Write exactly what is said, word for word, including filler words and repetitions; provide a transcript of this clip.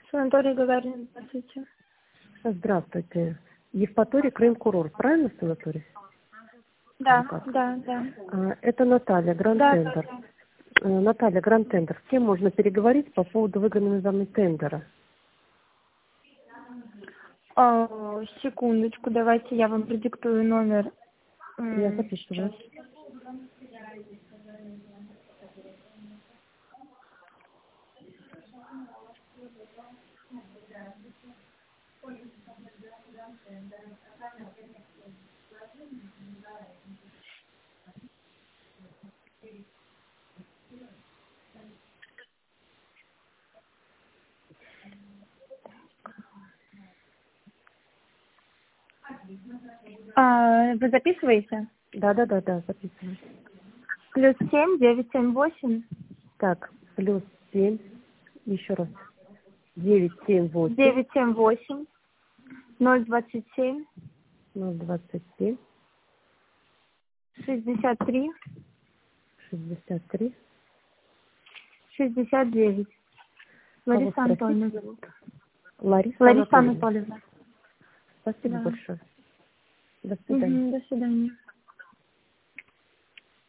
Санаторий Гагарина, здравствуйте. Здравствуйте. Евпаторий, Крым, курорт. Правильно, санаторий? Да, да, да. А, Это Наталья, Гранд Да, Тендер. да, Э, Наталья, Гранд Тендер. С кем можно переговорить по поводу выгодного вами тендера? да. А, секундочку, давайте я вам продиктую номер. Я М, записываю. сейчас. А, вы записываете? Да, да, да, да, записываю. Плюс семь девять семь восемь Так, плюс семь, еще раз. Девять семь восемь девять семь восемь ноль двадцать семь ноль двадцать семь шестьдесят три шестьдесят три. шестьдесят девять. Кого Лариса спросить? Анатольевна зовут. Лариса Лариса Анатольевна. Анатольевна. Спасибо Да. большое. До свидания. Угу, до свидания.